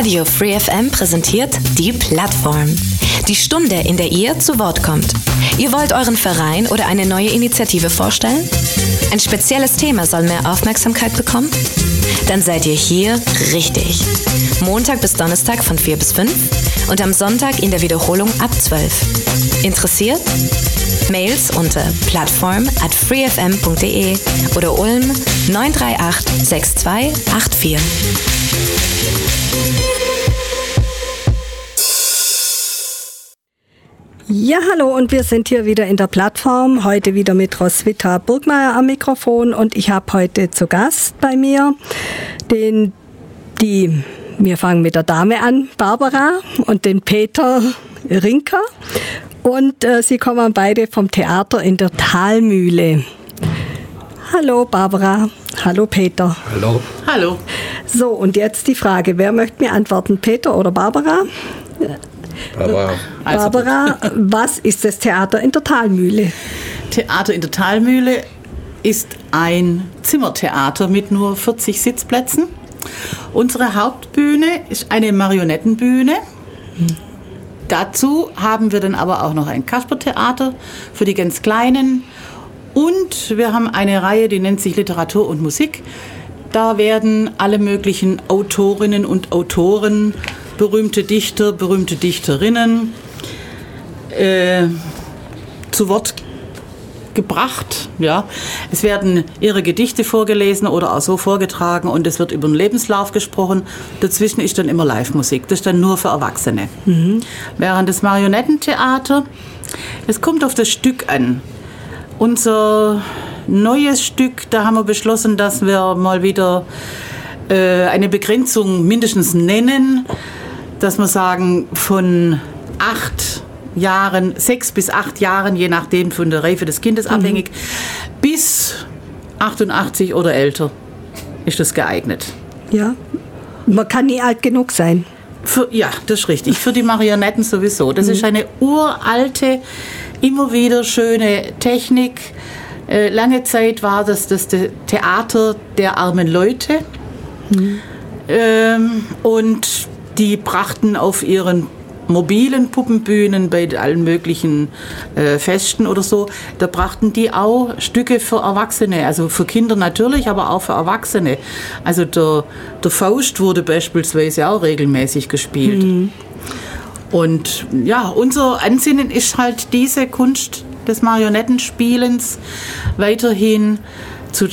Radio Free FM präsentiert die Plattform. Die Stunde, in der ihr zu Wort kommt. Ihr wollt euren Verein oder eine neue Initiative vorstellen? Ein spezielles Thema soll mehr Aufmerksamkeit bekommen? Dann seid ihr hier richtig. Montag bis Donnerstag von 4 bis 5 und am Sonntag in der Wiederholung ab 12. Interessiert? Mails unter plattform@freefm.de oder Ulm 938 6284. Ja, hallo, und wir sind hier wieder in der Plattform, heute wieder mit Roswitha Burgmeier am Mikrofon, und ich habe heute zu Gast bei mir wir fangen mit der Dame an, Barbara, und den Peter Rinker, und sie kommen beide vom Theater in der Talmühle. Hallo Barbara, hallo Peter. Hallo. Hallo. So, und jetzt die Frage, wer möchte mir antworten, Peter oder Barbara? Barbara, was ist das Theater in der Talmühle? Theater in der Talmühle ist ein Zimmertheater mit nur 40 Sitzplätzen. Unsere Hauptbühne ist eine Marionettenbühne. Dazu haben wir dann aber auch noch ein Kaspertheater für die ganz Kleinen. Und wir haben eine Reihe, die nennt sich Literatur und Musik. Da werden alle möglichen Autorinnen und Autoren, berühmte Dichter, berühmte Dichterinnen zu Wort gebracht. Ja. Es werden ihre Gedichte vorgelesen oder auch so vorgetragen, und es wird über den Lebenslauf gesprochen. Dazwischen ist dann immer Live-Musik. Das ist dann nur für Erwachsene. Während das Marionettentheater, es kommt auf das Stück an. Unser neues Stück, da haben wir beschlossen, dass wir mal wieder eine Begrenzung mindestens nennen, dass wir sagen, von 6 bis 8 Jahren, je nachdem von der Reife des Kindes abhängig, bis 88 oder älter ist das geeignet. Ja, man kann nie alt genug sein. Ja, das ist richtig. Für die Marionetten sowieso. Das ist eine uralte, immer wieder schöne Technik. Lange Zeit war das Theater der armen Leute. Und die brachten auf ihren mobilen Puppenbühnen bei allen möglichen Festen oder so, da brachten die auch Stücke für Erwachsene, also für Kinder natürlich, aber auch für Erwachsene. Also der Faust wurde beispielsweise auch regelmäßig gespielt. Und ja, unser Ansinnen ist halt, diese Kunst des Marionettenspielens weiterhin zu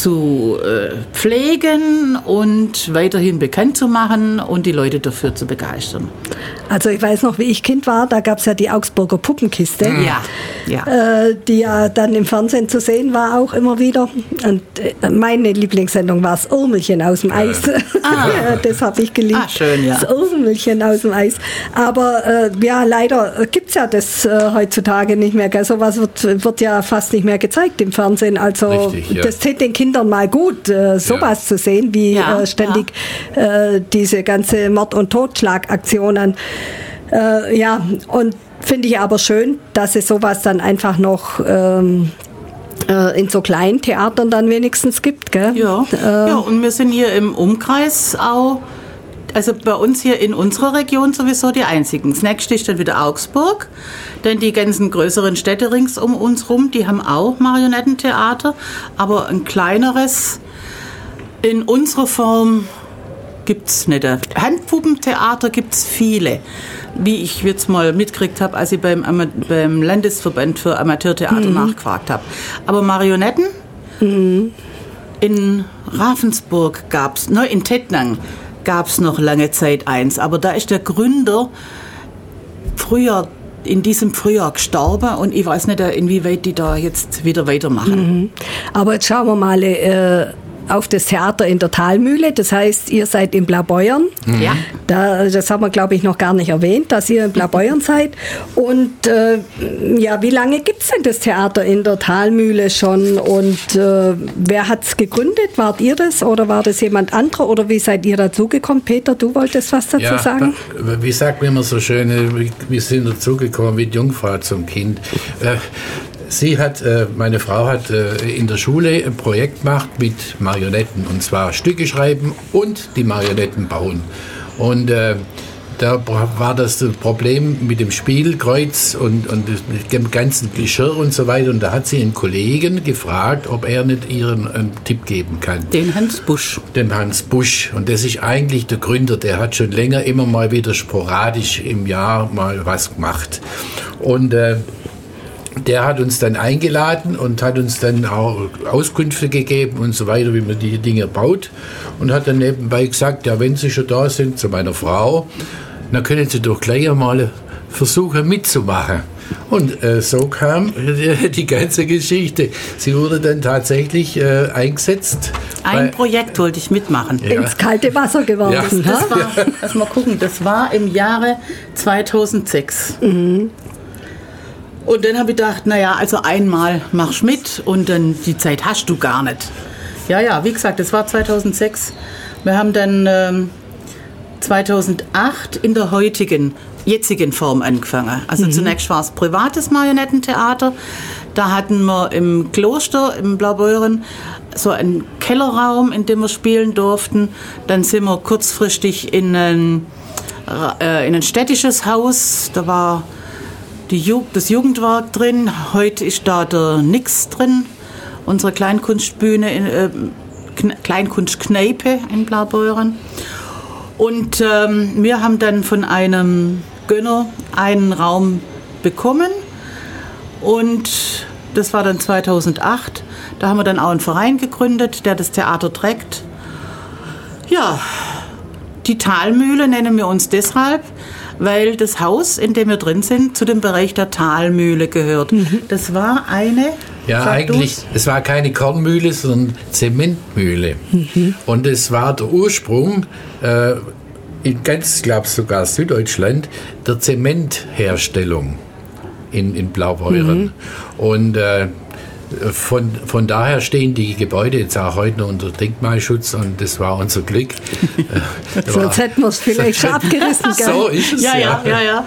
pflegen und weiterhin bekannt zu machen und die Leute dafür zu begeistern. Also ich weiß noch, wie ich Kind war, da gab es ja die Augsburger Puppenkiste, die ja dann im Fernsehen zu sehen war auch immer wieder. Und meine Lieblingssendung war das Urmelchen aus dem Eis. Das habe ich geliebt. Schön, ja. Das Urmelchen aus dem Eis. Aber ja, leider gibt es ja das heutzutage nicht mehr. Gell? Sowas wird ja fast nicht mehr gezeigt im Fernsehen. Also richtig, ja. Das täte den Kindern mal gut, sowas zu sehen, wie ständig diese ganze Mord- und Totschlagaktionen. Und finde ich aber schön, dass es sowas dann einfach noch in so kleinen Theatern dann wenigstens gibt. Gell? Ja, und wir sind hier im Umkreis auch, also bei uns hier in unserer Region sowieso die einzigen. Das nächste ist dann wieder Augsburg, denn die ganzen größeren Städte rings um uns rum, die haben auch Marionettentheater, aber ein kleineres in unserer Form gibt es nicht. Handpuppentheater gibt es viele, wie ich jetzt mal mitgekriegt habe, als ich beim Landesverband für Amateurtheater nachgefragt habe. Aber Marionetten, in Ravensburg gab es, in Tettnang gab es noch lange Zeit eins, aber da ist der Gründer in diesem Frühjahr gestorben, und ich weiß nicht, inwieweit die da jetzt wieder weitermachen. Aber jetzt schauen wir mal auf das Theater in der Talmühle. Das heißt, ihr seid in Blaubeuern. Ja. Das haben wir, glaube ich, noch gar nicht erwähnt, dass ihr in Blaubeuern seid. Und wie lange gibt es denn das Theater in der Talmühle schon? Und wer hat es gegründet? Wart ihr das oder war das jemand anderer? Oder wie seid ihr dazugekommen? Peter, du wolltest was dazu sagen? Wie sagt man immer so schön, wir sind dazugekommen wie die Jungfrau zum Kind. Meine Frau hat in der Schule ein Projekt gemacht mit Marionetten, und zwar Stücke schreiben und die Marionetten bauen. Und da war das Problem mit dem Spielkreuz und dem ganzen Geschirr und so weiter. Und da hat sie einen Kollegen gefragt, ob er nicht ihren einen Tipp geben kann. Den Hans Busch. Den Hans Busch. Und das ist eigentlich der Gründer. Der hat schon länger immer mal wieder sporadisch im Jahr mal was gemacht. Und der hat uns dann eingeladen und hat uns dann auch Auskünfte gegeben und so weiter, wie man die Dinge baut. Und hat dann nebenbei gesagt, ja, wenn Sie schon da sind, zu meiner Frau, dann können Sie doch gleich einmal versuchen mitzumachen. Und so kam die ganze Geschichte. Sie wurde dann tatsächlich eingesetzt. Ein Projekt wollte ich mitmachen. Ja. Ins kalte Wasser geworfen. Ja. Das war, lass mal gucken, das war im Jahre 2006. Mhm. Und dann habe ich gedacht, naja, also einmal machst du mit und dann die Zeit hast du gar nicht. Ja, wie gesagt, das war 2006. Wir haben dann 2008 in der jetzigen Form angefangen. Also zunächst war es privates Marionettentheater. Da hatten wir im Kloster, im Blaubeuren, so einen Kellerraum, in dem wir spielen durften. Dann sind wir kurzfristig in ein städtisches Haus. Da war das Jugendwerk drin. Heute ist da der Nix drin. Unsere Kleinkunstbühne, Kleinkunstkneipe in Blaubeuren. Und wir haben dann von einem Gönner einen Raum bekommen. Und das war dann 2008. Da haben wir dann auch einen Verein gegründet, der das Theater trägt. Ja, die Talmühle nennen wir uns deshalb, weil das Haus, in dem wir drin sind, zu dem Bereich der Talmühle gehört. Das war eine... Ja, eigentlich, es war keine Kornmühle, sondern Zementmühle. Und es war der Ursprung in ganz, ich glaube sogar Süddeutschland, der Zementherstellung in Blaubeuren. Und von daher stehen die Gebäude jetzt auch heute noch unter Denkmalschutz und das war unser Glück. Sonst hätten wir es vielleicht schon abgerissen. So ist es, ja. Ja,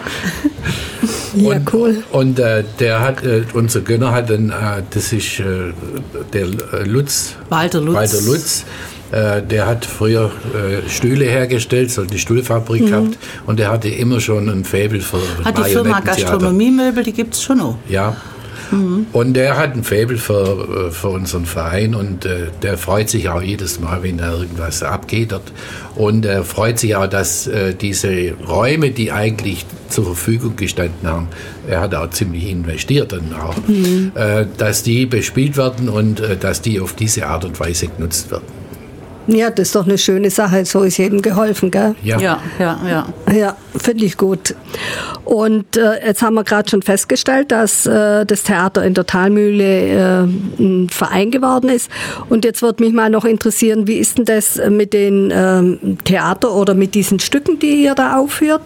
cool. Und unser Gönner hat dann, das ist der Lutz. Walter Lutz. Der hat früher Stühle hergestellt, so eine Stuhlfabrik gehabt und der hatte immer schon ein Faible für Marionettentheater. Die Firma Gastronomiemöbel, die gibt es schon noch. Ja. Und der hat ein Faible für unseren Verein und der freut sich auch jedes Mal, wenn da irgendwas abgeht. Und er freut sich auch, dass diese Räume, die eigentlich zur Verfügung gestanden haben, er hat auch ziemlich investiert dann auch, dass die bespielt werden und dass die auf diese Art und Weise genutzt werden. Ja, das ist doch eine schöne Sache, so ist jedem geholfen, gell? Ja, finde ich gut. Und jetzt haben wir gerade schon festgestellt, dass das Theater in der Talmühle ein Verein geworden ist. Und jetzt würde mich mal noch interessieren, wie ist denn das mit den Theater oder mit diesen Stücken, die ihr da aufführt?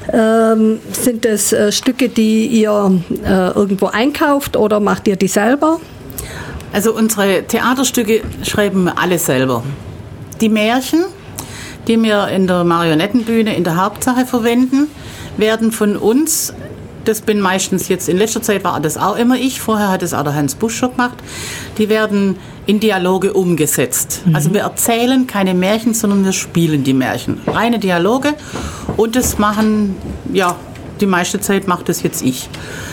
Sind das Stücke, die ihr irgendwo einkauft oder macht ihr die selber? Also unsere Theaterstücke schreiben wir alle selber. Die Märchen, die wir in der Marionettenbühne in der Hauptsache verwenden, werden von uns, das bin meistens jetzt, in letzter Zeit war das auch immer ich, vorher hat es auch der Hans Busch schon gemacht, die werden in Dialoge umgesetzt. Also wir erzählen keine Märchen, sondern wir spielen die Märchen. Reine Dialoge und das machen, ja, die meiste Zeit macht das jetzt ich.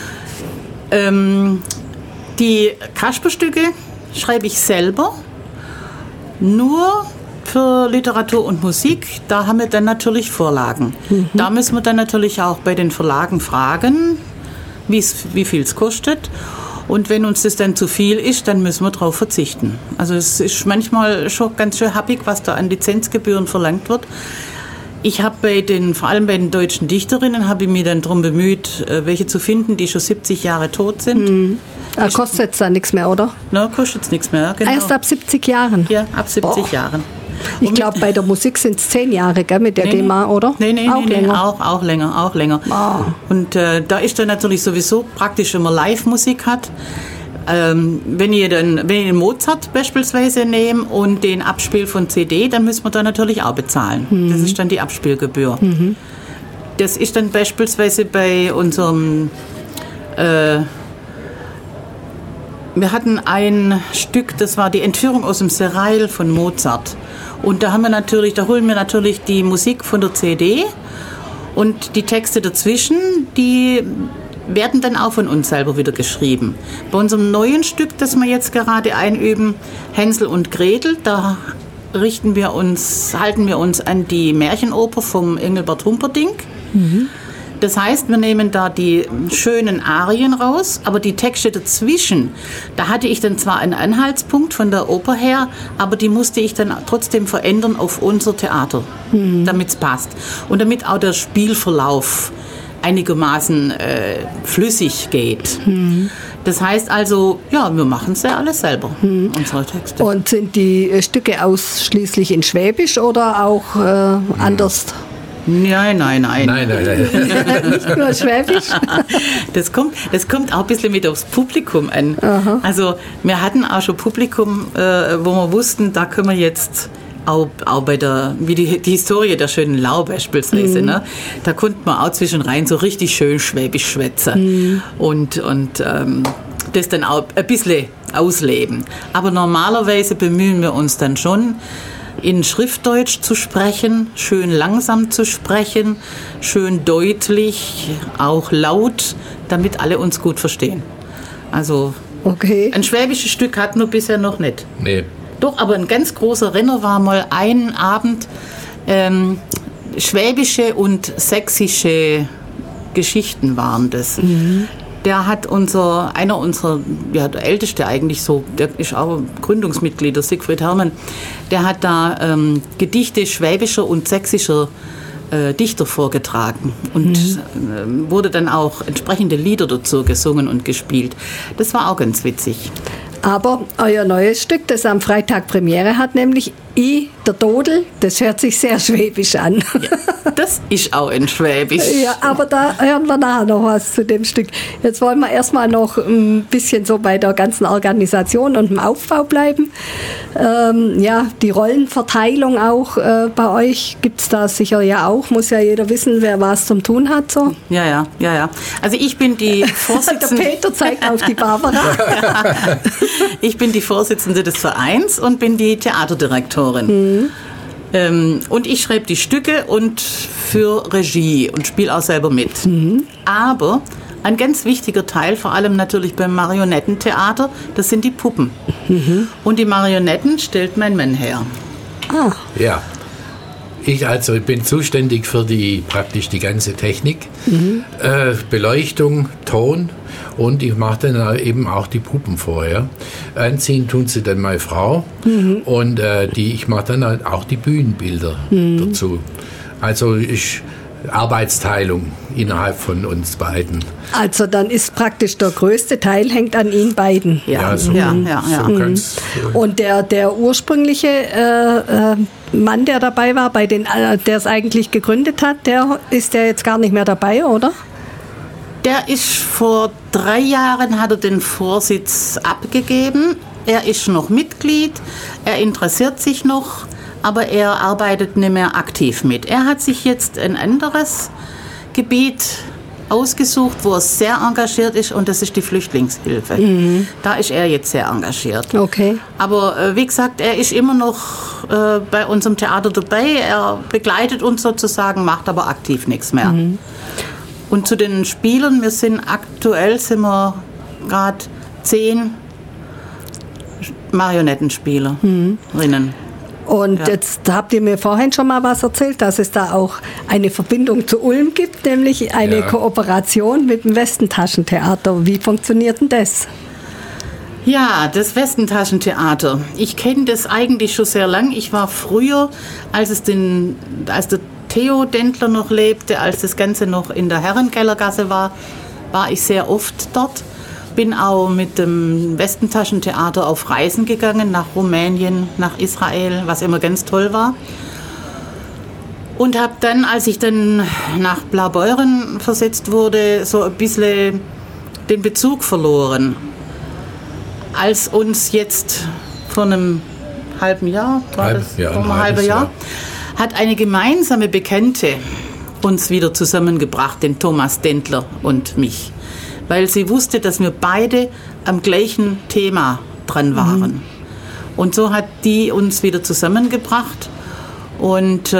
Die Kasperstücke schreibe ich selber, nur für Literatur und Musik, da haben wir dann natürlich Vorlagen. Da müssen wir dann natürlich auch bei den Verlagen fragen, wie viel es kostet. Und wenn uns das dann zu viel ist, dann müssen wir darauf verzichten. Also es ist manchmal schon ganz schön happig, was da an Lizenzgebühren verlangt wird. Ich habe vor allem bei den deutschen Dichterinnen, habe ich mich dann darum bemüht, welche zu finden, die schon 70 Jahre tot sind. Kostet jetzt da nichts mehr, oder? Na, kostet es nichts mehr, genau. Erst ab 70 Jahren? Ja, ab 70 Jahren. Ich glaube, bei der Musik sind es 10 Jahre, gell, mit der GEMA, oder? Nee, auch länger. Und da ist dann natürlich sowieso praktisch, wenn man Live-Musik hat. Wenn ich den Mozart beispielsweise nehme und den Abspiel von CD, dann müssen wir da natürlich auch bezahlen. Das ist dann die Abspielgebühr. Das ist dann beispielsweise bei unserem wir hatten ein Stück, das war die Entführung aus dem Serail von Mozart. Und da holen wir natürlich die Musik von der CD und die Texte dazwischen, die werden dann auch von uns selber wieder geschrieben. Bei unserem neuen Stück, das wir jetzt gerade einüben, Hänsel und Gretel, da halten wir uns an die Märchenoper vom Engelbert Humperdinck. Mhm. Das heißt, wir nehmen da die schönen Arien raus, aber die Texte dazwischen, da hatte ich dann zwar einen Anhaltspunkt von der Oper her, aber die musste ich dann trotzdem verändern auf unser Theater, damit es passt. Und damit auch der Spielverlauf einigermaßen flüssig geht. Das heißt also, ja, wir machen es ja alles selber, unsere Texte. Und sind die Stücke ausschließlich in Schwäbisch oder auch anders? Nein. Nicht nur Schwäbisch? Das kommt auch ein bisschen mit aufs Publikum an. Aha. Also wir hatten auch schon Publikum, wo wir wussten, da können wir jetzt auch bei wie die Historie der schönen Lau beispielsweise, ne? Da konnte man auch zwischenrein so richtig schön Schwäbisch schwätzen und das dann auch ein bisschen ausleben. Aber normalerweise bemühen wir uns dann schon, in Schriftdeutsch zu sprechen, schön langsam zu sprechen, schön deutlich, auch laut, damit alle uns gut verstehen. Also ein schwäbisches Stück hatten wir bisher noch nicht. Nee. Doch, aber ein ganz großer Renner war mal einen Abend schwäbische und sächsische Geschichten waren das. Der hat einer unserer, der Älteste eigentlich so, der ist auch Gründungsmitglied, der Siegfried Herrmann, der hat da Gedichte schwäbischer und sächsischer Dichter vorgetragen und wurde dann auch entsprechende Lieder dazu gesungen und gespielt. Das war auch ganz witzig. Aber euer neues Stück, das am Freitag Premiere hat, nämlich der Dodel, das hört sich sehr schwäbisch an. Ja, das ist auch in Schwäbisch. Ja, aber da hören wir nachher noch was zu dem Stück. Jetzt wollen wir erstmal noch ein bisschen so bei der ganzen Organisation und dem Aufbau bleiben. Die Rollenverteilung auch bei euch gibt es da sicher ja auch. Muss ja jeder wissen, wer was zum tun hat. So. Ja. Also ich bin die Vorsitzende. Der Peter zeigt auf die Barbara. Ja. Ich bin die Vorsitzende des Vereins und bin die Theaterdirektorin. Und ich schreibe die Stücke und für Regie und spiele auch selber mit. Aber ein ganz wichtiger Teil, vor allem natürlich beim Marionettentheater, das sind die Puppen. Und die Marionetten stellt mein Mann her. Ah. Ja. Ich bin zuständig für praktisch die ganze Technik, Beleuchtung, Ton, und ich mache dann eben auch die Puppen vorher. Anziehen tun sie dann meine Frau und ich mache dann halt auch die Bühnenbilder dazu. Also Arbeitsteilung innerhalb von uns beiden. Also dann ist praktisch der größte Teil hängt an Ihnen beiden. Ja. Und der ursprüngliche Mann, der dabei war, der es eigentlich gegründet hat, der ist ja jetzt gar nicht mehr dabei, oder? Der ist vor 3 Jahren, hat er den Vorsitz abgegeben. Er ist noch Mitglied, er interessiert sich noch, aber er arbeitet nicht mehr aktiv mit. Er hat sich jetzt ein anderes Gebiet ausgesucht, wo er sehr engagiert ist, und das ist die Flüchtlingshilfe. Da ist er jetzt sehr engagiert. Okay. Aber wie gesagt, er ist immer noch bei unserem Theater dabei. Er begleitet uns sozusagen, macht aber aktiv nichts mehr. Und zu den Spielern, aktuell sind wir gerade 10 Marionettenspielerinnen. Und jetzt habt ihr mir vorhin schon mal was erzählt, dass es da auch eine Verbindung zu Ulm gibt, nämlich eine Kooperation mit dem Westentaschentheater. Wie funktioniert denn das? Ja, das Westentaschentheater. Ich kenne das eigentlich schon sehr lang. Ich war früher, als der Theo Dentler noch lebte, als das Ganze noch in der Herrenkellergasse war ich sehr oft dort. Bin auch mit dem Westentaschentheater auf Reisen gegangen, nach Rumänien, nach Israel, was immer ganz toll war. Und habe dann, als ich dann nach Blaubeuren versetzt wurde, so ein bisschen den Bezug verloren. Als uns jetzt vor einem halben Jahr, hat eine gemeinsame Bekannte uns wieder zusammengebracht, den Thomas Dentler und mich. weil sie wusste, dass wir beide am gleichen Thema dran waren. Und so hat die uns wieder zusammengebracht. Und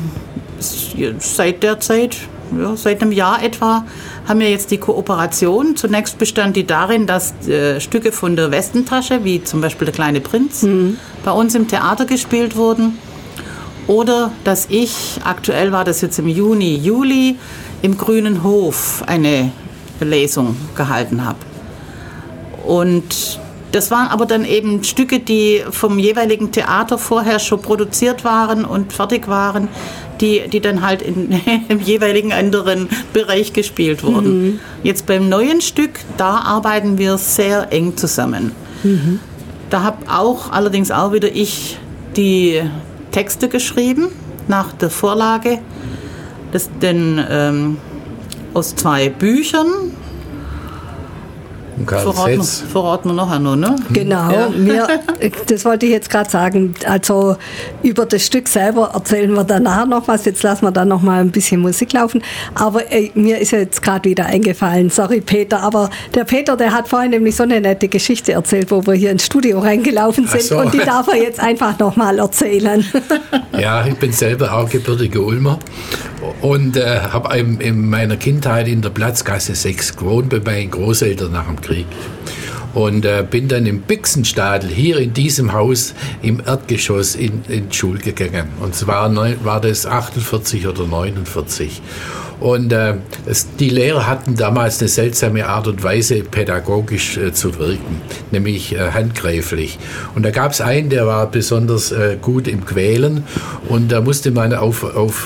seit der Zeit, seit einem Jahr etwa, haben wir jetzt die Kooperation. Zunächst bestand die darin, dass Stücke von der Westentasche, wie zum Beispiel Der kleine Prinz, bei uns im Theater gespielt wurden. Oder dass ich, aktuell war das jetzt im Juni, Juli, im Grünen Hof eine Lesung gehalten habe. Und das waren aber dann eben Stücke, die vom jeweiligen Theater vorher schon produziert waren und fertig waren, die dann halt im jeweiligen anderen Bereich gespielt wurden. Jetzt beim neuen Stück, da arbeiten wir sehr eng zusammen. Da habe allerdings auch wieder ich die Texte geschrieben, nach der Vorlage, aus 2 Büchern. Verraten wir nachher noch, ne? Genau, das wollte ich jetzt gerade sagen. Also über das Stück selber erzählen wir danach noch was. Jetzt lassen wir dann noch mal ein bisschen Musik laufen. Aber mir ist jetzt gerade wieder eingefallen, sorry Peter, aber der Peter, der hat vorhin nämlich so eine nette Geschichte erzählt, wo wir hier ins Studio reingelaufen sind und die darf er jetzt einfach noch mal erzählen. Ja, ich bin selber auch gebürtiger Ulmer und habe in meiner Kindheit in der Platzgasse 6 gewohnt bei meinen Großeltern nach dem Krieg. Und bin dann im Büchsenstadel hier in diesem Haus im Erdgeschoss in die Schule gegangen. Und zwar war das 48 oder 49. Und die Lehrer hatten damals eine seltsame Art und Weise, pädagogisch zu wirken, nämlich handgreiflich. Und da gab es einen, der war besonders gut im Quälen und da musste man auf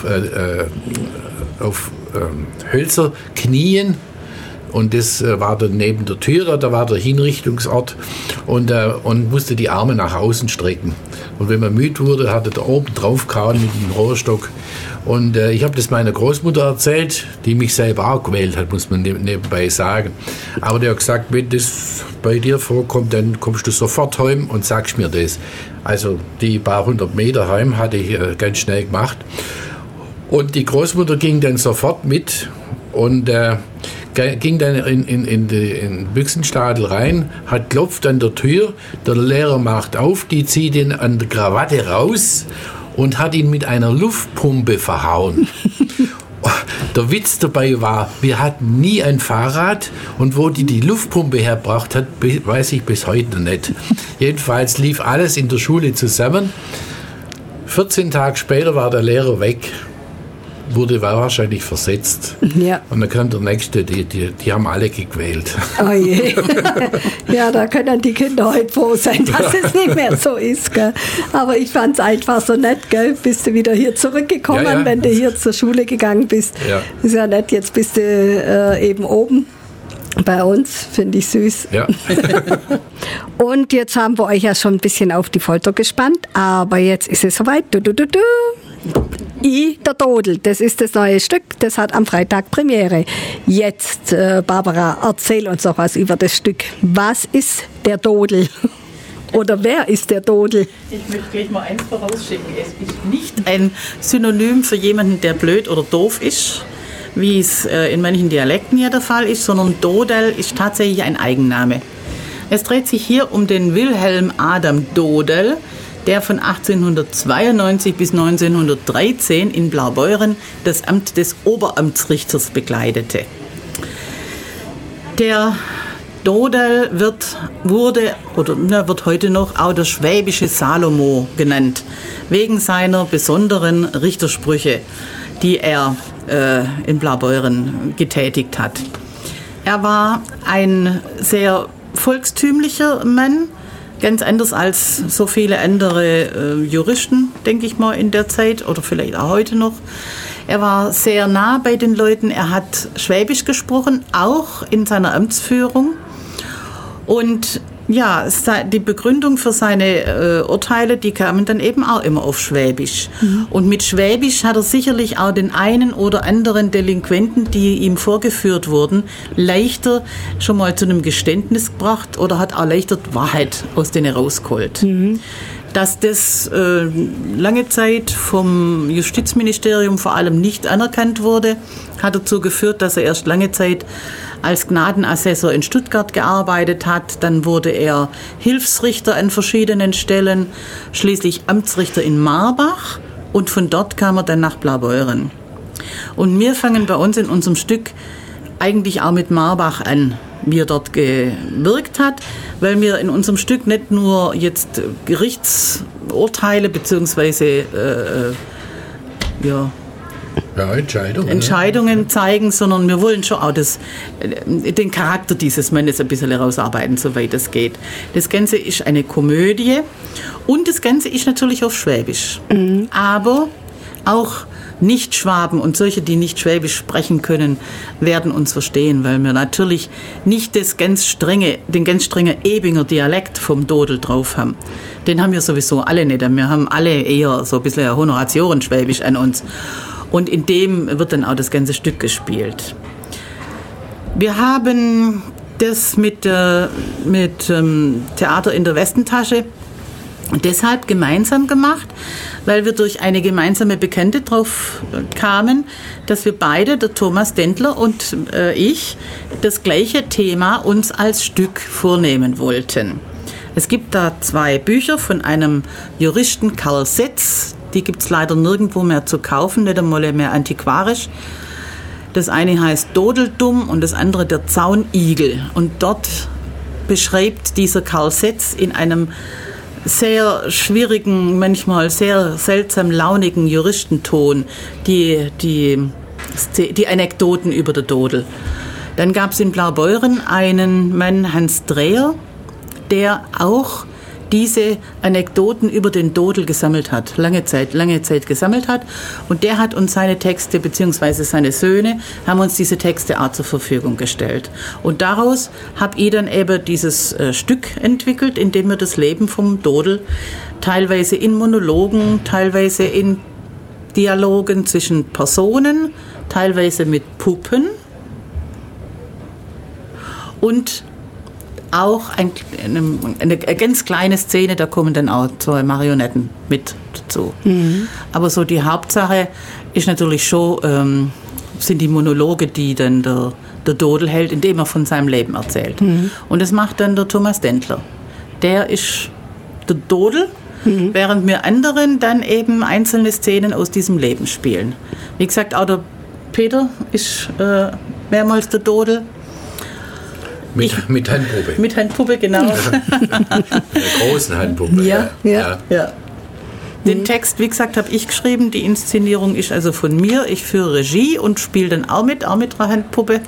Hölzer knien. Und das war dann neben der Tür, da war der Hinrichtungsort und musste die Arme nach außen strecken. Und wenn man müde wurde, hatte er oben drauf gehauen mit dem Rohrstock. Und ich habe das meiner Großmutter erzählt, die mich selber auch gewählt hat, muss man nebenbei sagen. Aber der hat gesagt, wenn das bei dir vorkommt, dann kommst du sofort heim und sagst mir das. Also die paar 100 Meter heim hatte ich ganz schnell gemacht. Und die Großmutter ging dann sofort mit und ging dann in den Büchsenstadel rein, hat klopft an der Tür, der Lehrer macht auf, die zieht ihn an der Krawatte raus und hat ihn mit einer Luftpumpe verhauen. Der Witz dabei war, wir hatten nie ein Fahrrad und wo die Luftpumpe hergebracht hat, weiß ich bis heute nicht. Jedenfalls lief alles in der Schule zusammen. 14 Tage später war der Lehrer weg. War wahrscheinlich versetzt. Ja. Und dann kam der Nächste, die haben alle gequält. Oh je. Ja, da können die Kinder heute froh sein, dass es nicht mehr so ist. Gell? Aber ich fand es einfach so nett, gell? Bist du wieder hier zurückgekommen, wenn du hier zur Schule gegangen bist. Ja. Ist ja nett, jetzt bist du eben oben bei uns, finde ich süß. Ja. Und jetzt haben wir euch ja schon ein bisschen auf die Folter gespannt, aber jetzt ist es soweit. Der Dodel, das ist das neue Stück, das hat am Freitag Premiere. Jetzt, Barbara, erzähl uns doch was über das Stück. Was ist der Dodel? Oder wer ist der Dodel? Ich möchte gleich mal eins vorausschicken. Es ist nicht ein Synonym für jemanden, der blöd oder doof ist, wie es in manchen Dialekten ja der Fall ist, sondern Dodel ist tatsächlich ein Eigenname. Es dreht sich hier um den Wilhelm Adam Dodel, der von 1892 bis 1913 in Blaubeuren das Amt des Oberamtsrichters bekleidete. Der Dodel wird heute noch auch der schwäbische Salomo genannt, wegen seiner besonderen Richtersprüche, die er in Blaubeuren getätigt hat. Er war ein sehr volkstümlicher Mann, ganz anders als so viele andere Juristen, denke ich mal, in der Zeit oder vielleicht auch heute noch. Er war sehr nah bei den Leuten, er hat Schwäbisch gesprochen, auch in seiner Amtsführung. Und ja, die Begründung für seine Urteile, die kamen dann eben auch immer auf Schwäbisch. Mhm. Und mit Schwäbisch hat er sicherlich auch den einen oder anderen Delinquenten, die ihm vorgeführt wurden, leichter schon mal zu einem Geständnis gebracht oder hat auch leichter die Wahrheit aus denen rausgeholt. Mhm. Dass das lange Zeit vom Justizministerium vor allem nicht anerkannt wurde, hat dazu geführt, dass er erst lange Zeit als Gnadenassessor in Stuttgart gearbeitet hat. Dann wurde er Hilfsrichter an verschiedenen Stellen, schließlich Amtsrichter in Marbach und von dort kam er dann nach Blaubeuren. Und wir fangen bei uns in unserem Stück eigentlich auch mit Marbach an, wie er dort gewirkt hat, weil wir in unserem Stück nicht nur jetzt Gerichtsurteile bzw. Entscheidungen zeigen, sondern wir wollen schon auch den Charakter dieses Mannes ein bisschen herausarbeiten, soweit es geht. Das Ganze ist eine Komödie und das Ganze ist natürlich auf Schwäbisch. Aber auch Nicht-Schwaben und solche, die nicht Schwäbisch sprechen können, werden uns verstehen, weil wir natürlich nicht den ganz strengen Ebinger Dialekt vom Dodel drauf haben. Den haben wir sowieso alle nicht. Wir haben alle eher so ein bisschen Honoratioren-Schwäbisch an uns. Und in dem wird dann auch das ganze Stück gespielt. Wir haben das mit Theater in der Westentasche deshalb gemeinsam gemacht, weil wir durch eine gemeinsame Bekannte drauf kamen, dass wir beide, der Thomas Dendler und ich, das gleiche Thema uns als Stück vornehmen wollten. Es gibt da 2 Bücher von einem Juristen, Karl Setz. Die gibt es leider nirgendwo mehr zu kaufen, nicht einmal mehr antiquarisch. Das eine heißt Dodeldumm und das andere der Zaunigel. Und dort beschreibt dieser Karl Setz in einem sehr schwierigen, manchmal sehr seltsam launigen Juristenton die Anekdoten über den Dodel. Dann gab es in Blaubeuren einen Mann, Hans Dreher, der auch diese Anekdoten über den Dodel gesammelt hat, lange Zeit gesammelt hat. Und der hat uns seine Texte, beziehungsweise seine Söhne, haben uns diese Texte auch zur Verfügung gestellt. Und daraus habe ich dann eben dieses Stück entwickelt, in dem wir das Leben vom Dodel teilweise in Monologen, teilweise in Dialogen zwischen Personen, teilweise mit Puppen und auch eine ganz kleine Szene, da kommen dann auch 2 Marionetten mit dazu. Aber so die Hauptsache ist natürlich schon, sind die Monologe, die dann der Dodel hält, indem er von seinem Leben erzählt. Und das macht dann der Thomas Dendler. Der ist der Dodel, während wir anderen dann eben einzelne Szenen aus diesem Leben spielen. Wie gesagt, auch der Peter ist mehrmals der Dodel. Mit Handpuppe. Mit Handpuppe, genau. Der großen Handpuppe. Ja. Den Text, wie gesagt, habe ich geschrieben. Die Inszenierung ist also von mir. Ich führe Regie und spiele dann auch mit einer Handpuppe.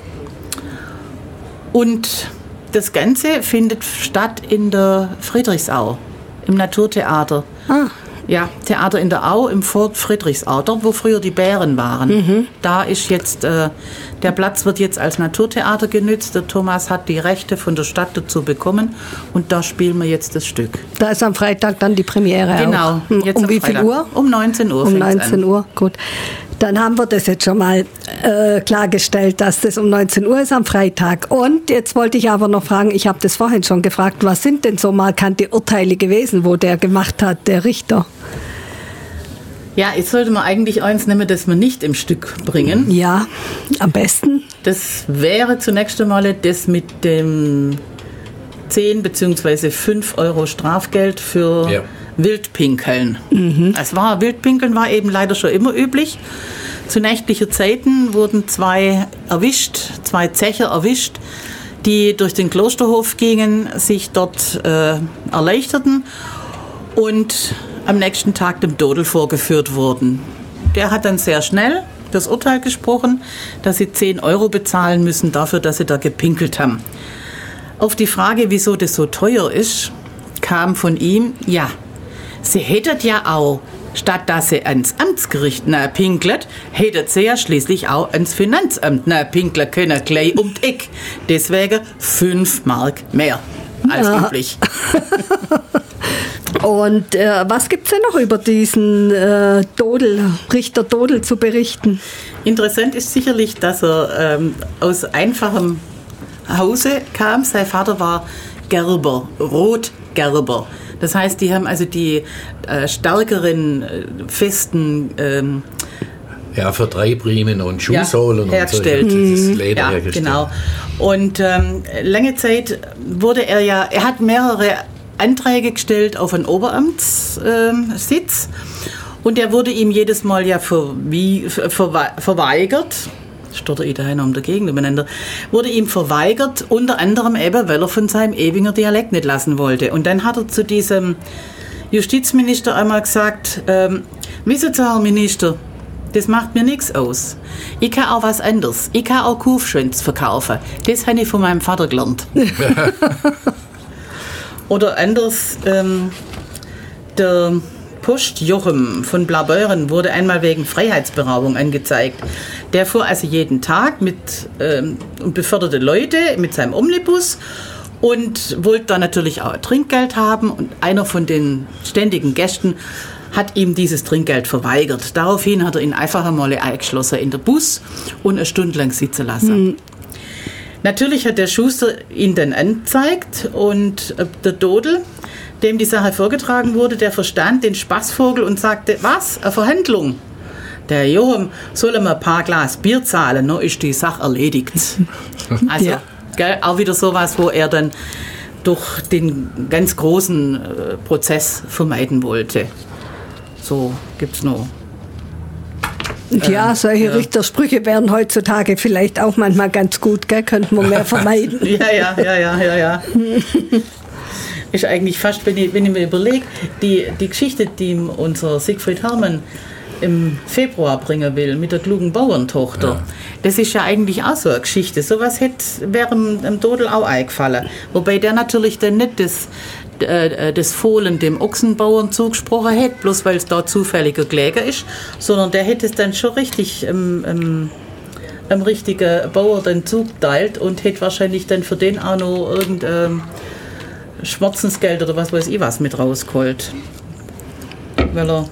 Und das Ganze findet statt in der Friedrichsau, im Naturtheater. Ja, Theater in der Au im Fort Friedrichsau, dort wo früher die Bären waren. Da ist jetzt, der Platz wird jetzt als Naturtheater genützt. Der Thomas hat die Rechte von der Stadt dazu bekommen und da spielen wir jetzt das Stück. Da ist am Freitag dann die Premiere. Genau. Jetzt um wie viel Uhr? Um 19 Uhr. Um 19 Uhr, gut. Dann haben wir das jetzt schon mal klargestellt, dass das um 19 Uhr ist am Freitag. Und jetzt wollte ich aber noch fragen, ich habe das vorhin schon gefragt, was sind denn so markante Urteile gewesen, wo der gemacht hat, der Richter? Ja, jetzt sollte man eigentlich eins nehmen, das wir nicht im Stück bringen. Ja, am besten. Das wäre zunächst einmal das mit dem 10 bzw. 5 Euro Strafgeld für Wildpinkeln. Wildpinkeln war eben leider schon immer üblich. Zu nächtlichen Zeiten wurden 2 Zecher erwischt, die durch den Klosterhof gingen, sich dort erleichterten und am nächsten Tag dem Dodel vorgeführt wurden. Der hat dann sehr schnell das Urteil gesprochen, dass sie 10 Euro bezahlen müssen dafür, dass sie da gepinkelt haben. Auf die Frage, wieso das so teuer ist, kam von ihm, ja, sie hättet ja auch, statt dass sie ans Amtsgericht pinkelt, hättet sie ja schließlich auch ans Finanzamt pinkeln können, gleich um die Eck. Deswegen 5 Mark mehr als üblich. Und was gibt es denn noch über diesen Richter Dodel zu berichten? Interessant ist sicherlich, dass er aus einfachem Hause kam. Sein Vater war Gerber, Rotgerber. Das heißt, die haben also die stärkeren, festen Vertreibriemen und Schuhsohlen hergestellt. Und so. Das Leder hergestellt. Genau. Und lange Zeit wurde er hat mehrere Anträge gestellt auf einen Oberamtssitz und der wurde ihm jedes Mal verweigert. Steht der Italiener um der Gegend umeinander, wurde ihm verweigert, unter anderem eben, weil er von seinem Ebinger Dialekt nicht lassen wollte. Und dann hat er zu diesem Justizminister einmal gesagt, wissen Sie, Herr Minister, das macht mir nichts aus. Ich kann auch was anderes. Ich kann auch Kufschwänze verkaufen. Das habe ich von meinem Vater gelernt. Oder anders, der Post Jochem von Blaubeuren wurde einmal wegen Freiheitsberaubung angezeigt. Der fuhr also jeden Tag und beförderte Leute mit seinem Omnibus und wollte dann natürlich auch Trinkgeld haben. Und einer von den ständigen Gästen hat ihm dieses Trinkgeld verweigert. Daraufhin hat er ihn einfach einmal eingeschlossen in der Bus und eine Stunde lang sitzen lassen. Natürlich hat der Schuster ihn dann angezeigt und der Dodel, dem die Sache vorgetragen wurde, der verstand den Spaßvogel und sagte, was, eine Verhandlung? Der Johann soll ihm ein paar Glas Bier zahlen, dann ist die Sache erledigt. Also gell, auch wieder sowas, wo er dann durch den ganz großen Prozess vermeiden wollte. So gibt's noch. Ja, solche Richtersprüche wären heutzutage vielleicht auch manchmal ganz gut, gell? Könnten wir mehr vermeiden. Ja. Ist eigentlich fast, wenn ich mir überlege, die Geschichte, die unser Siegfried Hermann im Februar bringen will, mit der klugen Bauerntochter, das ist ja eigentlich auch so eine Geschichte. Sowas wäre dem Dodel auch eingefallen. Wobei der natürlich dann nicht das Fohlen dem Ochsenbauern zugesprochen hätte, bloß weil es da zufälliger Kläger ist, sondern der hätte es dann schon richtig am richtigen Bauer dann zugeteilt und hätte wahrscheinlich dann für den auch noch irgendein Schmerzensgeld oder was weiß ich was mit rausgeholt. Weil er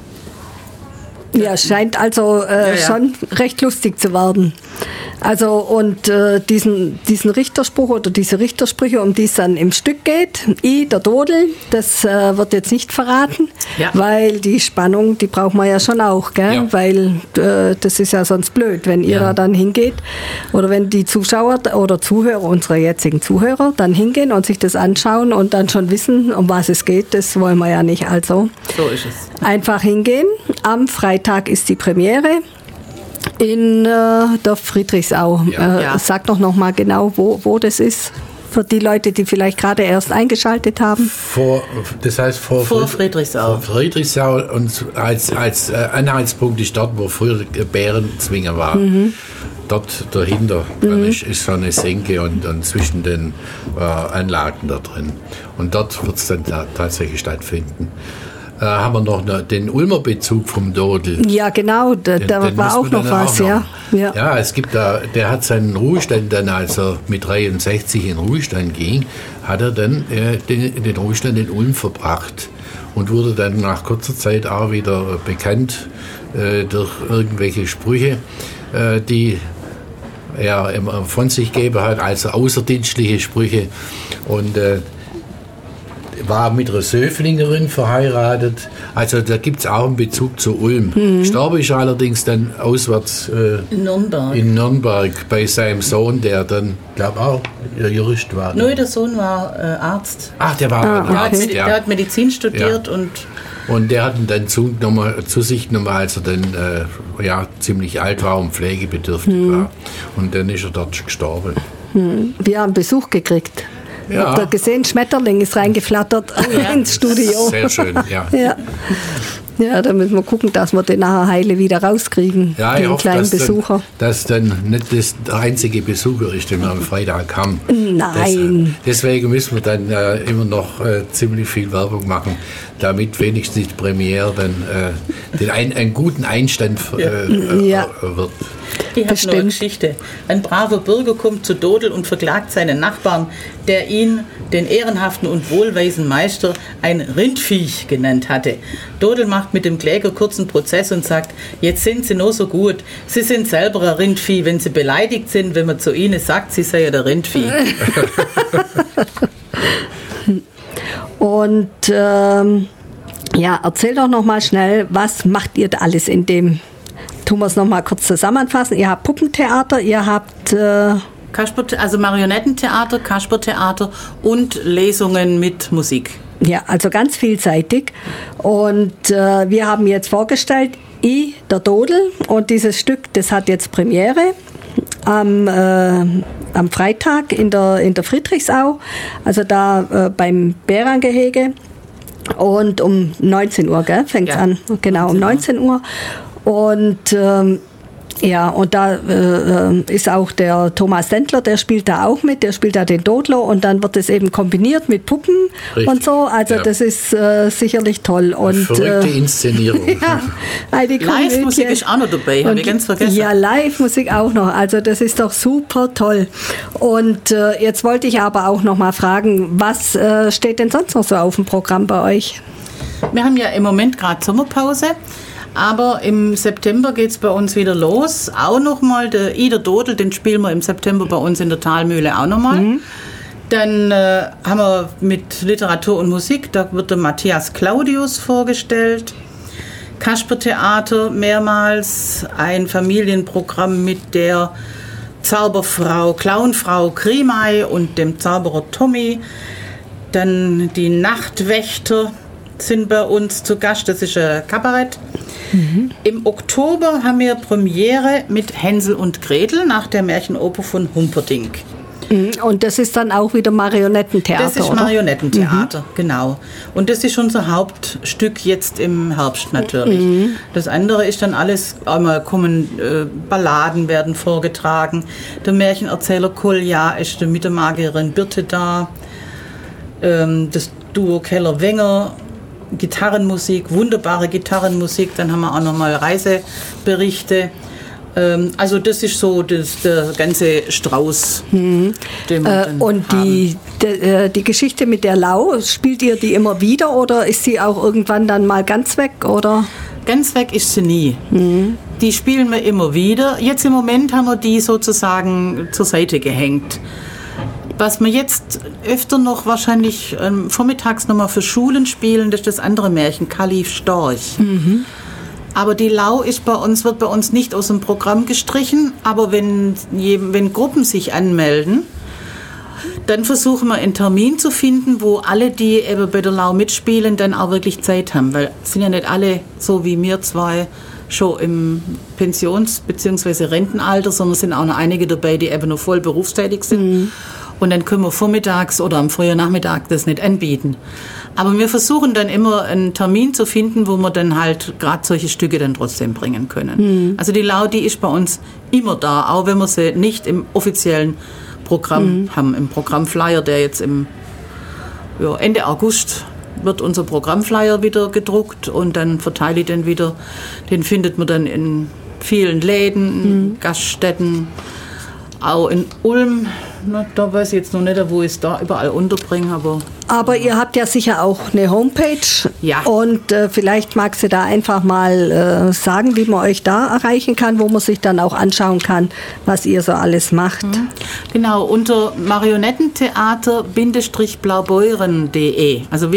es scheint also schon recht lustig zu werden. Also und diesen Richterspruch oder diese Richtersprüche, um die es dann im Stück geht, der Dodel, das wird jetzt nicht verraten, weil die Spannung, die braucht man ja schon auch, gell? Ja. Weil das ist ja sonst blöd, wenn ihr da dann hingeht oder wenn die Zuschauer oder Zuhörer, unsere jetzigen Zuhörer, dann hingehen und sich das anschauen und dann schon wissen, um was es geht, das wollen wir ja nicht. Also so ist es. Einfach hingehen. Am Freitag ist die Premiere. In der Friedrichsau. Sag doch noch mal genau, wo das ist, für die Leute, die vielleicht gerade erst eingeschaltet haben. Das heißt vor Friedrichsau. Vor Friedrichsau und als Anhaltspunkt ist dort, wo früher Bärenzwinger war. Dort dahinter ist so eine Senke und zwischen den Anlagen da drin. Und dort wird es dann tatsächlich stattfinden. Haben wir noch den Ulmer Bezug vom Dodel. Ja, genau, da war auch noch was, ja. Ja, es gibt der hat seinen Ruhestand dann, als er mit 63 in Ruhestand ging, hat er dann den Ruhestand in Ulm verbracht und wurde dann nach kurzer Zeit auch wieder bekannt durch irgendwelche Sprüche, die er immer von sich gegeben hat, also außerdienstliche Sprüche, und war mit einer Söflingerin verheiratet. Also da gibt es auch einen Bezug zu Ulm. Gestorben ist allerdings dann auswärts in Nürnberg bei seinem Sohn, der dann, glaube auch Jurist war. Nein, der Sohn war Arzt. Ach, der war Arzt, Der hat Medizin studiert und der hat ihn dann zu sich genommen, als er dann ziemlich alt war und pflegebedürftig war. Und dann ist er dort gestorben. Wir haben Besuch gekriegt. Ja. Habt ihr gesehen, Schmetterling ist reingeflattert ins Studio. Sehr schön, ja. Ja, da müssen wir gucken, dass wir den nachher heile wieder rauskriegen, den hoffe, kleinen Besucher. Dass dann nicht der einzige Besucher ist, den wir am Freitag haben. Nein. Deswegen müssen wir dann immer noch ziemlich viel Werbung machen, damit wenigstens die Premiere dann einen guten Einstand wird. Die hat noch eine Geschichte. Ein braver Bürger kommt zu Dodel und verklagt seinen Nachbarn, der ihn, den ehrenhaften und wohlweisen Meister, ein Rindviech genannt hatte. Dodel macht mit dem Kläger kurzen Prozess und sagt, jetzt sind Sie nur so gut. Sie sind selber ein Rindvieh, wenn Sie beleidigt sind, wenn man zu Ihnen sagt, Sie seien der Rindvieh. Und erzähl doch noch mal schnell, was macht ihr da alles in dem? Tun wir es noch mal kurz zusammenfassen. Ihr habt Puppentheater, ihr habt also Marionettentheater, Kaspertheater und Lesungen mit Musik. Ja, also ganz vielseitig. Und wir haben jetzt vorgestellt, der Dodel. Und dieses Stück, das hat jetzt Premiere am Freitag in der Friedrichsau. Also da beim Bärangehege. Und um 19 Uhr, gell, fängt es an. Genau, um 19 Uhr. Und und da ist auch der Thomas Sendler, der spielt da auch mit, der spielt da den Dodler und dann wird es eben kombiniert mit Puppen. Richtig. Und so, also das ist sicherlich toll. Und, verrückte Inszenierung. Live-Musik ist auch noch dabei, habe ich ganz vergessen. Ja, Live-Musik auch noch, also das ist doch super toll. Und jetzt wollte ich aber auch noch mal fragen, was steht denn sonst noch so auf dem Programm bei euch? Wir haben ja im Moment gerade Sommerpause. Aber im September geht es bei uns wieder los. Auch nochmal der Ida Dodel, den spielen wir im September bei uns in der Talmühle auch nochmal. Dann haben wir mit Literatur und Musik, da wird der Matthias Claudius vorgestellt. Kaspertheater mehrmals, ein Familienprogramm mit der Zauberfrau, Clownfrau Grimay und dem Zauberer Tommy. Dann die Nachtwächter sind bei uns zu Gast, das ist ein Kabarett. Im Oktober haben wir Premiere mit Hänsel und Gretel nach der Märchenoper von Humperdinck. Und das ist dann auch wieder Marionettentheater, Das ist Marionettentheater, genau. Und das ist unser Hauptstück jetzt im Herbst natürlich. Das andere ist dann alles, einmal kommen Balladen werden vorgetragen. Der Märchenerzähler Kolja ist mit der Magierin Birte da. Das Duo Keller-Wenger, Gitarrenmusik, wunderbare Gitarrenmusik. Dann haben wir auch nochmal Reiseberichte. Also das ist so der ganze Strauß. Den wir dann und die Geschichte mit der Lau, spielt ihr die immer wieder oder ist sie auch irgendwann dann mal ganz weg? Oder? Ganz weg ist sie nie. Die spielen wir immer wieder. Jetzt im Moment haben wir die sozusagen zur Seite gehängt. Was wir jetzt öfter noch wahrscheinlich vormittags nochmal für Schulen spielen, das ist das andere Märchen, Kalif Storch. Aber die Lau wird bei uns nicht aus dem Programm gestrichen, aber wenn Gruppen sich anmelden, dann versuchen wir einen Termin zu finden, wo alle, die eben bei der Lau mitspielen, dann auch wirklich Zeit haben, weil es sind ja nicht alle so wie wir zwei schon im Pensions- bzw. Rentenalter, sondern es sind auch noch einige dabei, die eben noch voll berufstätig sind. Und dann können wir vormittags oder am frühen Nachmittag das nicht anbieten. Aber wir versuchen dann immer einen Termin zu finden, wo wir dann halt gerade solche Stücke dann trotzdem bringen können. Also die Lau, die ist bei uns immer da, auch wenn wir sie nicht im offiziellen Programm haben. Im Programmflyer, der jetzt Ende August wird unser Programmflyer wieder gedruckt und dann verteile ich den wieder. Den findet man dann in vielen Läden, Gaststätten, auch in Ulm. Da weiß ich jetzt noch nicht, wo ich es da überall unterbringe. Aber ihr habt ja sicher auch eine Homepage. Ja. Und vielleicht magst du da einfach mal sagen, wie man euch da erreichen kann, wo man sich dann auch anschauen kann, was ihr so alles macht. Genau, unter marionettentheater-blaubeuren.de. Also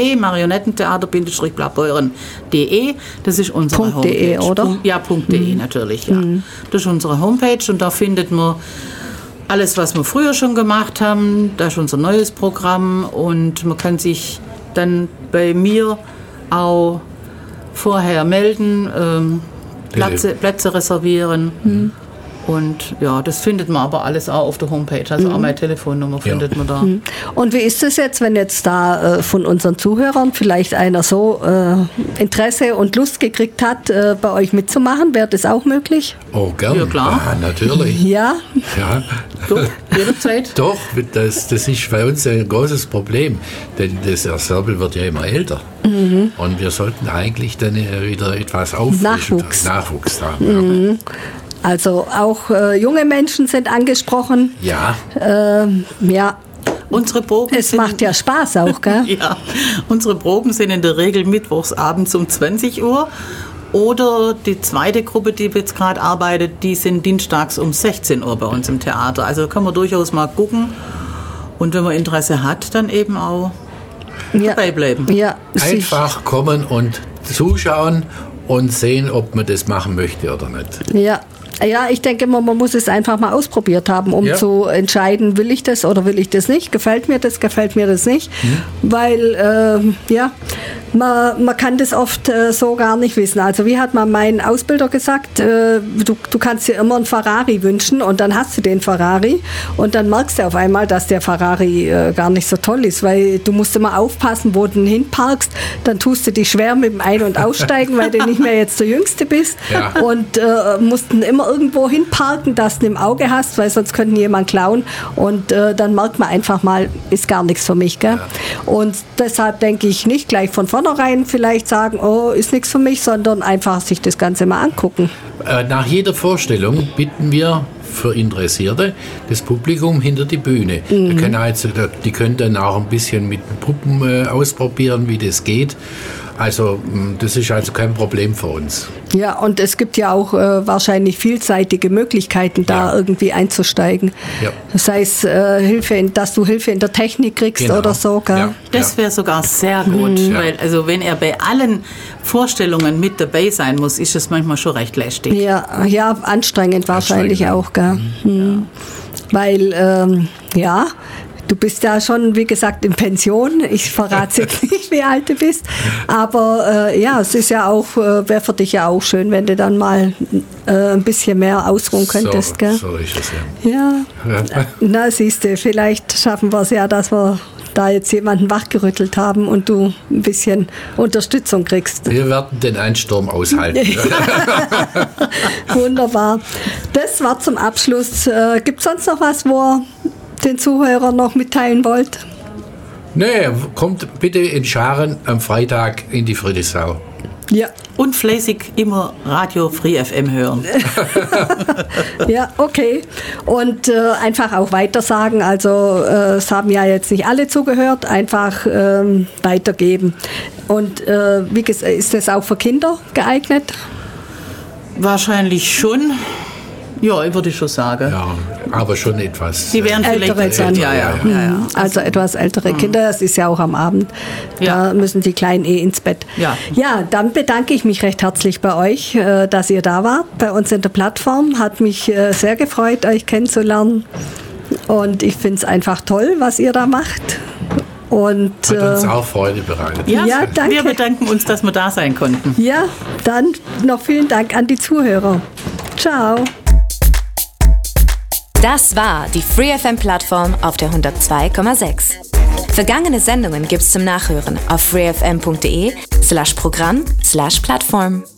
www.marionettentheater-blaubeuren.de. Das ist unsere Homepage. .de, oder? Ja, .de natürlich, ja. Das ist unsere Homepage und da findet man alles, was wir früher schon gemacht haben. Das ist unser neues Programm und man kann sich dann bei mir auch vorher melden, Plätze reservieren. Und ja, das findet man aber alles auch auf der Homepage. Also auch meine Telefonnummer findet man da. Und wie ist es jetzt, wenn jetzt da von unseren Zuhörern vielleicht einer so Interesse und Lust gekriegt hat, bei euch mitzumachen? Wäre das auch möglich? Oh, gerne. Ja, klar. Ja, natürlich. Ja? Ja. Doch, jederzeit. Doch, das ist bei uns ein großes Problem, denn das Ensemble wird ja immer älter. Und wir sollten eigentlich dann wieder etwas auffrischen. Nachwuchs haben. Ja. Also auch junge Menschen sind angesprochen. Ja. Ja. Unsere Proben macht ja Spaß auch, gell? Ja, unsere Proben sind in der Regel mittwochs abends um 20 Uhr. Oder die zweite Gruppe, die jetzt gerade arbeitet, die sind dienstags um 16 Uhr bei uns im Theater. Also kann man durchaus mal gucken. Und wenn man Interesse hat, dann eben auch dabei bleiben. Ja, einfach kommen und zuschauen und sehen, ob man das machen möchte oder nicht. Ja, ich denke immer, man muss es einfach mal ausprobiert haben, um zu entscheiden, will ich das oder will ich das nicht, gefällt mir das nicht, weil, man kann das oft so gar nicht wissen. Also wie hat mal mein Ausbilder gesagt, du kannst dir immer einen Ferrari wünschen und dann hast du den Ferrari und dann merkst du auf einmal, dass der Ferrari gar nicht so toll ist, weil du musst immer aufpassen, wo du ihn hinparkst, dann tust du dich schwer mit dem Ein- und Aussteigen, weil du nicht mehr jetzt der Jüngste bist und musst ihn immer irgendwo hinparken, dass du ihn im Auge hast, weil sonst könnte jemand klauen und dann merkt man einfach mal, ist gar nichts für mich. Gell? Ja. Und deshalb denke ich nicht gleich von vornherein vielleicht sagen, oh, ist nichts für mich, sondern einfach sich das Ganze mal angucken. Nach jeder Vorstellung bitten wir für Interessierte das Publikum hinter die Bühne. Die können dann auch ein bisschen mit den Puppen ausprobieren, wie das geht. Also das ist also kein Problem für uns. Ja, und es gibt ja auch wahrscheinlich vielseitige Möglichkeiten, da irgendwie einzusteigen. Ja. Sei es dass du Hilfe in der Technik kriegst oder so. Gell? Ja. Das wäre sogar sehr gut, weil also wenn er bei allen Vorstellungen mit dabei sein muss, ist es manchmal schon recht lästig. Ja, anstrengend wahrscheinlich auch. Gell? Weil, du bist ja schon, wie gesagt, in Pension. Ich verrate jetzt nicht, wie alt du bist. Aber es ist ja auch, wäre für dich ja auch schön, wenn du dann mal ein bisschen mehr ausruhen könntest. Gell? So ist es Na, siehst du, vielleicht schaffen wir es ja, dass wir da jetzt jemanden wachgerüttelt haben und du ein bisschen Unterstützung kriegst. Wir werden den Einsturm aushalten. Wunderbar. Das war zum Abschluss. Gibt es sonst noch was, wo den Zuhörern noch mitteilen wollt? Nee, kommt bitte in Scharen am Freitag in die Friedrichsau. Ja. Und fleißig immer Radio Free FM hören. Ja, okay. Und einfach auch weitersagen. Also es haben ja jetzt nicht alle zugehört. Einfach weitergeben. Und wie gesagt, ist das auch für Kinder geeignet? Wahrscheinlich schon. Ja, würde ich schon sagen. Ja, aber schon etwas. Sie wären vielleicht ältere. Ja. Also etwas ältere Kinder, das ist ja auch am Abend. Da müssen die Kleinen ins Bett. Ja, dann bedanke ich mich recht herzlich bei euch, dass ihr da wart, bei uns in der Plattform. Hat mich sehr gefreut, euch kennenzulernen. Und ich finde es einfach toll, was ihr da macht. Und, hat uns auch Freude bereitet. Ja, danke. Wir bedanken uns, dass wir da sein konnten. Ja, dann noch vielen Dank an die Zuhörer. Ciao. Das war die Free FM Plattform auf der 102,6. Vergangene Sendungen gibt's zum Nachhören auf freefm.de/Programm/Plattform.